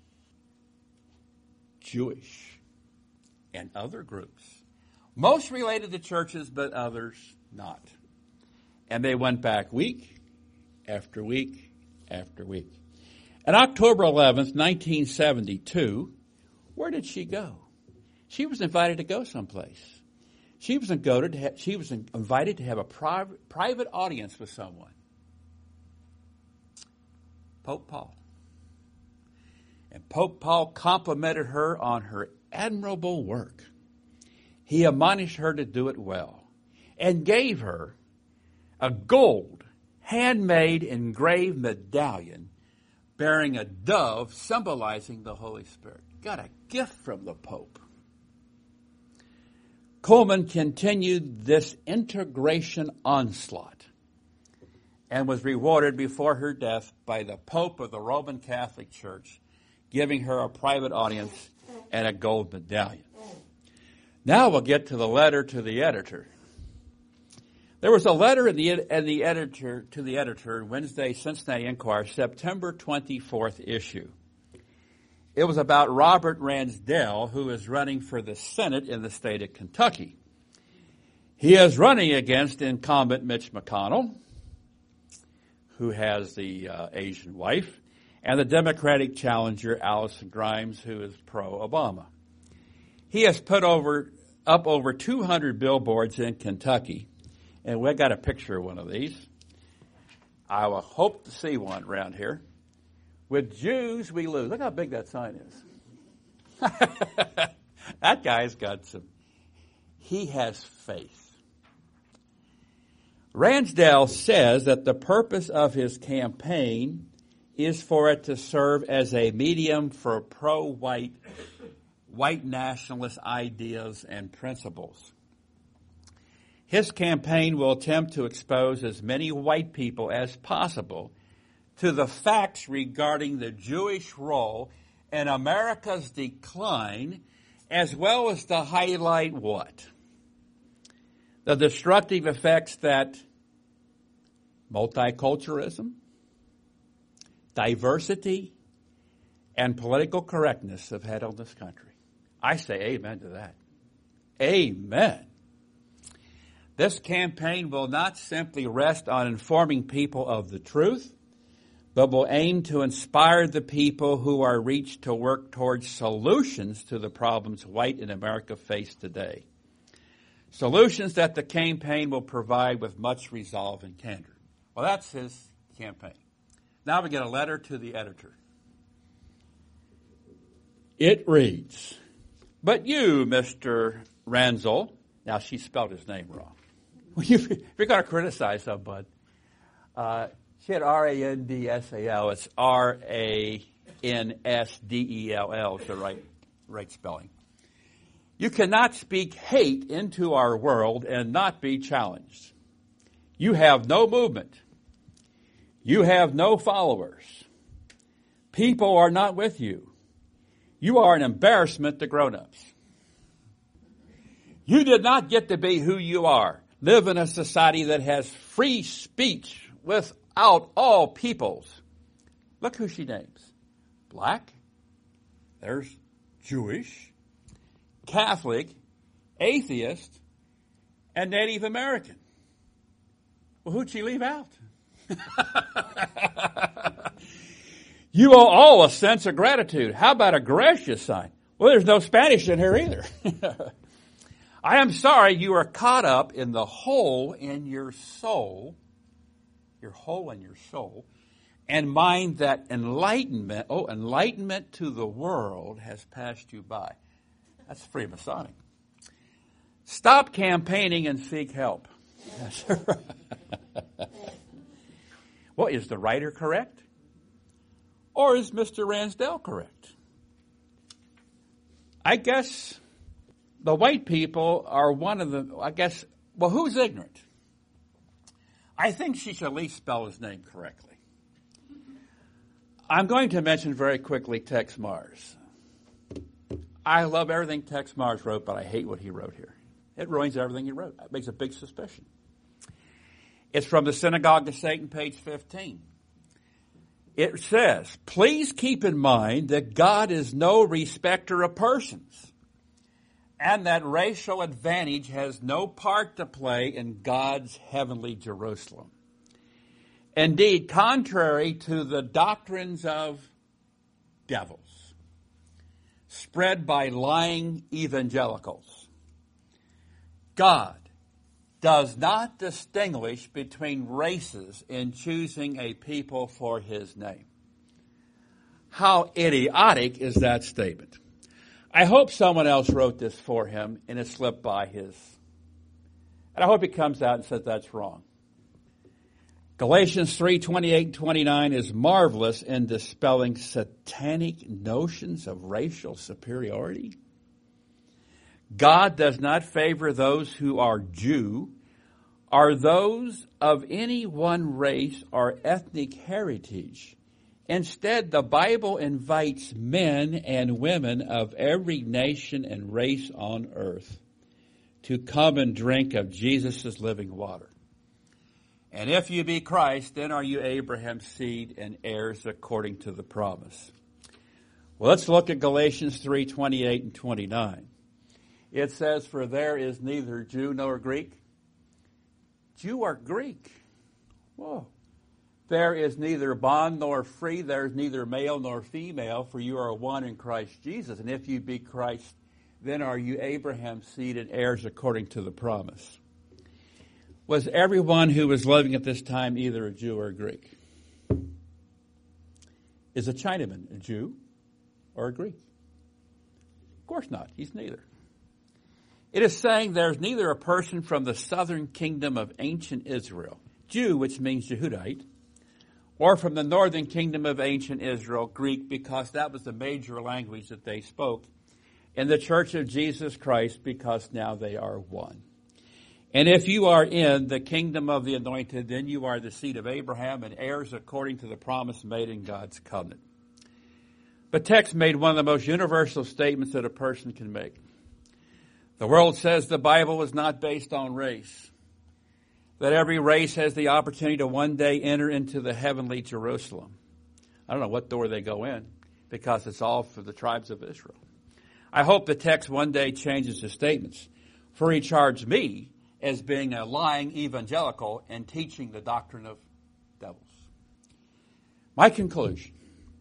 Speaker 1: Jewish, and other groups. Most related to churches, but others not. And they went back week after week after week. On October eleventh, nineteen seventy-two, where did she go? She was invited to go someplace. She was invited to have, she was invited to have a private, private audience with someone. Pope Paul. And Pope Paul complimented her on her admirable work. He admonished her to do it well and gave her a gold, handmade, engraved medallion bearing a dove symbolizing the Holy Spirit. Got a gift from the Pope. Coleman continued this integration onslaught and was rewarded before her death by the Pope of the Roman Catholic Church, giving her a private audience and a gold medallion. Now we'll get to the letter to the editor. There was a letter in the, in the editor to the editor, Wednesday Cincinnati Enquirer, September twenty-fourth issue. It was about Robert Ransdell, who is running for the Senate in the state of Kentucky. He is running against incumbent Mitch McConnell, who has the uh, Asian wife, and the Democratic challenger Allison Grimes, who is pro-Obama. He has put over up over two hundred billboards in Kentucky, and we got a picture of one of these. I will hope to see one around here. With Jews we lose. Look how big that sign is. That guy's got some. He has faith. Ransdell says that the purpose of his campaign is for it to serve as a medium for pro-white, white nationalist ideas and principles. His campaign will attempt to expose as many white people as possible to the facts regarding the Jewish role in America's decline, as well as to highlight what? The destructive effects that multiculturalism, diversity, and political correctness have had on this country. I say amen to that. Amen. This campaign will not simply rest on informing people of the truth, but will aim to inspire the people who are reached to work towards solutions to the problems white in America face today. Solutions that the campaign will provide with much resolve and candor. Well, that's his campaign. Now we get a letter to the editor. It reads, "But you, Mister Ransdell," now she spelled his name wrong. If you're going to criticize somebody, uh, she had R A N D S A L. It's R A N S D E L L is the right, right spelling. You cannot speak hate into our world and not be challenged. You have no movement. You have no followers. People are not with you. You are an embarrassment to grown-ups. You did not get to be who you are. Live in a society that has free speech without all peoples. Look who she names. Black. There's Jewish, Catholic, atheist, and Native American. Well, who'd she leave out? You owe all a sense of gratitude. How about a gracious sign? Well, there's no Spanish in here either. I am sorry you are caught up in the hole in your soul, your hole in your soul, and mind that enlightenment, oh, enlightenment to the world has passed you by. That's Freemasonic. Stop campaigning and seek help. Well, is the writer correct? Or is Mister Ransdell correct? I guess the white people are one of the, I guess Well, who's ignorant? I think she should at least spell his name correctly. I'm going to mention very quickly Tex Mars. I love everything Tex Mars wrote, but I hate what he wrote here. It ruins everything he wrote. It makes a big suspicion. It's from the Synagogue of Satan, page fifteen. It says, please keep in mind that God is no respecter of persons, and that racial advantage has no part to play in God's heavenly Jerusalem. Indeed, contrary to the doctrines of devils spread by lying evangelicals, God does not distinguish between races in choosing a people for his name. How idiotic is that statement? I hope someone else wrote this for him and it slipped by his. And I hope he comes out and says that's wrong. Galatians three, twenty-eight and twenty-nine is marvelous in dispelling satanic notions of racial superiority. God does not favor those who are Jew, or those of any one race or ethnic heritage. Instead, the Bible invites men and women of every nation and race on earth to come and drink of Jesus' living water. And if you be Christ, then are you Abraham's seed and heirs according to the promise. Well, let's look at Galatians three, twenty-eight and twenty-nine. It says, for there is neither Jew nor Greek. Jew or Greek. Whoa. There is neither bond nor free. There is neither male nor female, for you are one in Christ Jesus. And if you be Christ, then are you Abraham's seed and heirs according to the promise. Was everyone who was living at this time either a Jew or a Greek? Is a Chinaman a Jew or a Greek? Of course not. He's neither. It is saying there's neither a person from the southern kingdom of ancient Israel, Jew, which means Jehudite, or from the northern kingdom of ancient Israel, Greek, because that was the major language that they spoke in the Church of Jesus Christ, because now they are one. And if you are in the kingdom of the anointed, then you are the seed of Abraham and heirs according to the promise made in God's covenant. But Tex made one of the most universal statements that a person can make. The world says the Bible is not based on race, that every race has the opportunity to one day enter into the heavenly Jerusalem. I don't know what door they go in, because it's all for the tribes of Israel. I hope the text one day changes his statements, for he charged me as being a lying evangelical and teaching the doctrine of devils. My conclusion.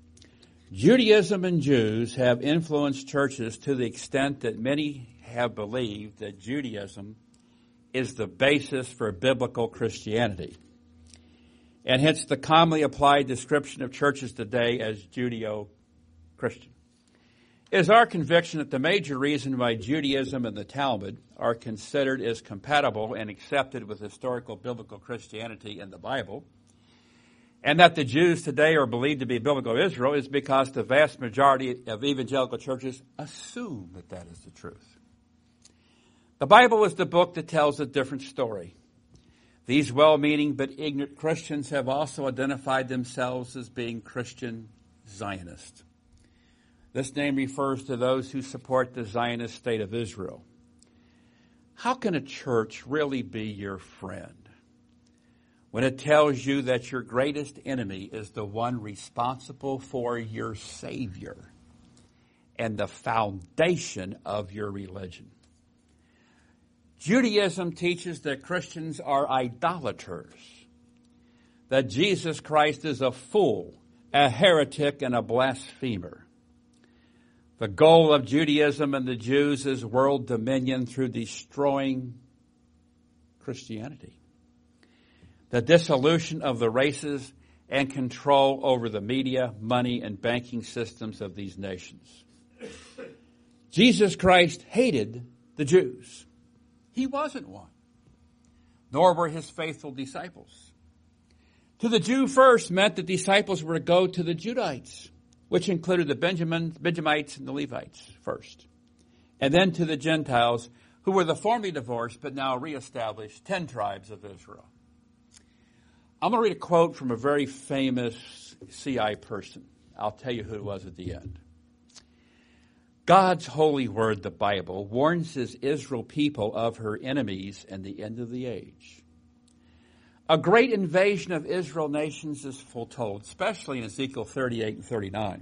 Speaker 1: Judaism and Jews have influenced churches to the extent that many have believed that Judaism is the basis for biblical Christianity. And hence the commonly applied description of churches today as Judeo-Christian. It is our conviction that the major reason why Judaism and the Talmud are considered as compatible and accepted with historical biblical Christianity in the Bible, and that the Jews today are believed to be biblical Israel, is because the vast majority of evangelical churches assume that that is the truth. The Bible is the book that tells a different story. These well-meaning but ignorant Christians have also identified themselves as being Christian Zionists. This name refers to those who support the Zionist state of Israel. How can a church really be your friend when it tells you that your greatest enemy is the one responsible for your Savior and the foundation of your religion? Judaism teaches that Christians are idolaters, that Jesus Christ is a fool, a heretic, and a blasphemer. The goal of Judaism and the Jews is world dominion through destroying Christianity. The dissolution of the races and control over the media, money, and banking systems of these nations. Jesus Christ hated the Jews. He wasn't one, nor were his faithful disciples. To the Jew first meant the disciples were to go to the Judites, which included the Benjamin, Benjamites and the Levites first, and then to the Gentiles, who were the formerly divorced but now reestablished ten tribes of Israel. I'm going to read a quote from a very famous C I person. I'll tell you who it was at the end. God's holy word, the Bible, warns his Israel people of her enemies and the end of the age. A great invasion of Israel nations is foretold, especially in Ezekiel thirty-eight and thirty-nine.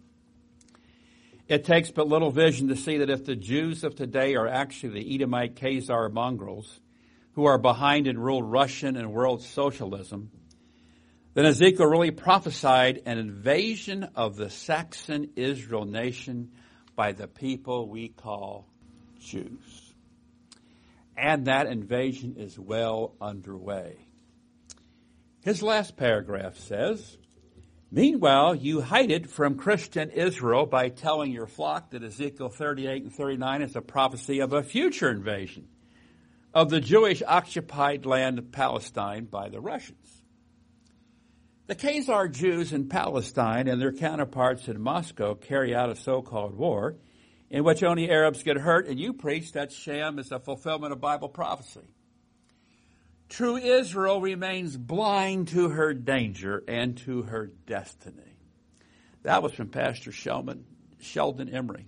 Speaker 1: It takes but little vision to see that if the Jews of today are actually the Edomite Khazar mongrels who are behind and rule Russian and world socialism, then Ezekiel really prophesied an invasion of the Saxon Israel nation by the people we call Jews. And that invasion is well underway. His last paragraph says, meanwhile, you hide it from Christian Israel by telling your flock that Ezekiel thirty-eight and thirty-nine is a prophecy of a future invasion of the Jewish occupied land of Palestine by the Russians. The Khazar Jews in Palestine and their counterparts in Moscow carry out a so-called war in which only Arabs get hurt, and you preach that sham is a fulfillment of Bible prophecy. True Israel remains blind to her danger and to her destiny. That was from Pastor Sheldon, Sheldon Emery.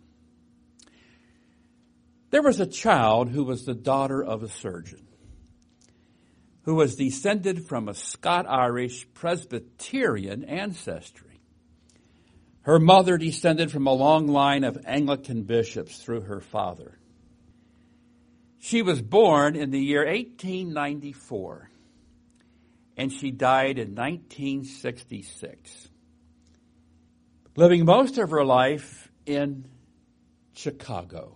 Speaker 1: There was a child who was the daughter of a surgeon, who was descended from a Scot-Irish Presbyterian ancestry. Her mother descended from a long line of Anglican bishops through her father. She was born in the year eighteen ninety-four, and she died in nineteen sixty-six, living most of her life in Chicago.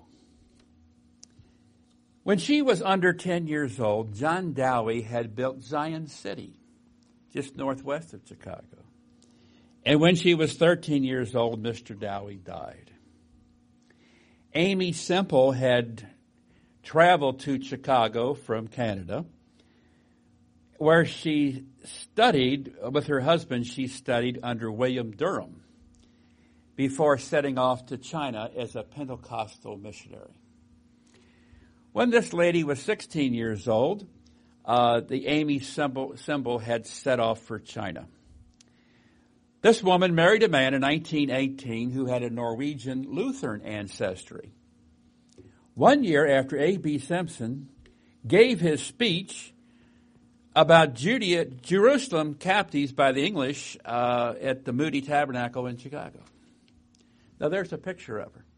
Speaker 1: When she was under ten years old, John Dowie had built Zion City, just northwest of Chicago. And when she was thirteen years old, Mister Dowie died. Amy Semple had traveled to Chicago from Canada, where she studied, with her husband, she studied under William Durham before setting off to China as a Pentecostal missionary. When this lady was sixteen years old, uh, the Amy Semple, Semple had set off for China. This woman married a man in nineteen eighteen who had a Norwegian Lutheran ancestry. One year after A B Simpson gave his speech about Judea, Jerusalem captives by the English uh, at the Moody Tabernacle in Chicago. Now there's a picture of her.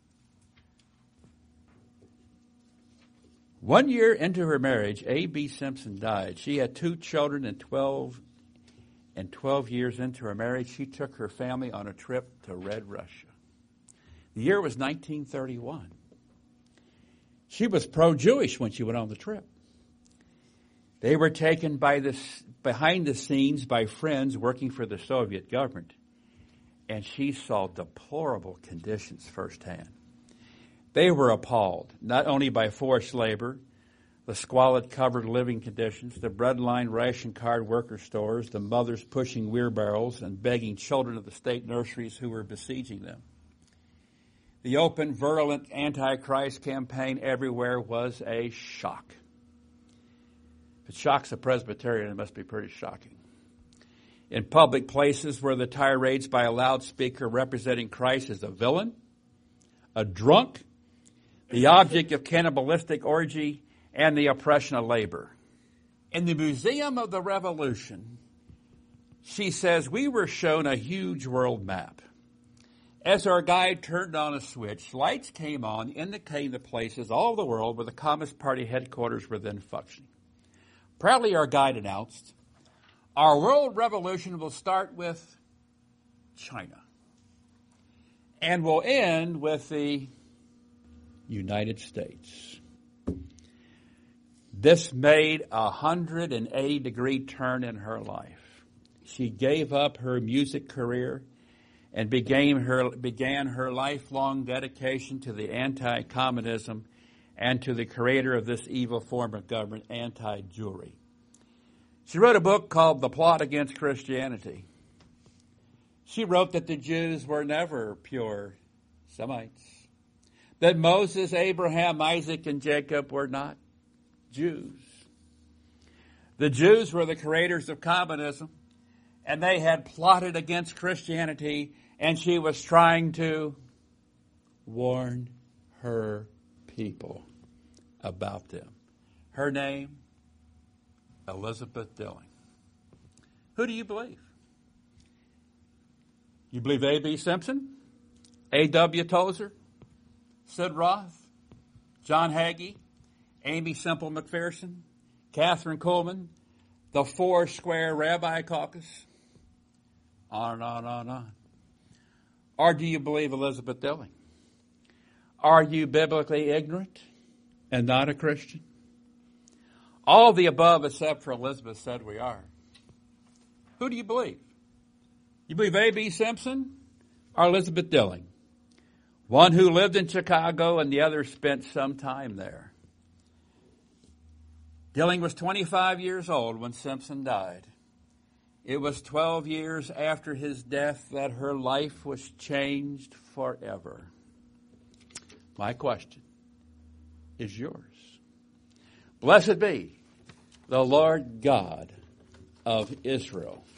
Speaker 1: One year into her marriage, A B Simpson died. She had two children, and twelve and twelve years into her marriage, she took her family on a trip to Red Russia. The year was nineteen thirty-one. She was pro-Jewish when she went on the trip. They were taken by this, behind the scenes by friends working for the Soviet government, and she saw deplorable conditions firsthand. They were appalled, not only by forced labor, the squalid covered living conditions, the breadline ration card worker stores, the mothers pushing wheelbarrows and begging children of the state nurseries who were besieging them. The open, virulent Antichrist campaign everywhere was a shock. If it shocks a Presbyterian, it must be pretty shocking. In public places where the tirades by a loudspeaker representing Christ as a villain, a drunk, the object of cannibalistic orgy, and the oppression of labor. In the Museum of the Revolution, she says, we were shown a huge world map. As our guide turned on a switch, lights came on indicating the places all over the world where the Communist Party headquarters were then functioning. Proudly our guide announced, our world revolution will start with China and will end with the United States. This made a one hundred eighty degree turn in her life. She gave up her music career and began her, began her lifelong dedication to the anti-communism and to the creator of this evil form of government, anti-Jewry. She wrote a book called The Plot Against Christianity. She wrote that the Jews were never pure Semites. that Moses, Abraham, Isaac, and Jacob were not Jews. The Jews were the creators of communism, and they had plotted against Christianity, and she was trying to warn her people about them. Her name, Elizabeth Dilling. Who do you believe? You believe A B Simpson, A W Tozer, Sid Roth, John Hagee, Amy Semple McPherson, Catherine Kuhlman, the Four Square Rabbi Caucus, on and on and on and on. Or do you believe Elizabeth Dilling? Are you biblically ignorant and not a Christian? All of the above except for Elizabeth said we are. Who do you believe? You believe A B Simpson or Elizabeth Dilling? One who lived in Chicago and the other spent some time there. Dilling was twenty-five years old when Simpson died. It was twelve years after his death that her life was changed forever. My question is yours. Blessed be the Lord God of Israel.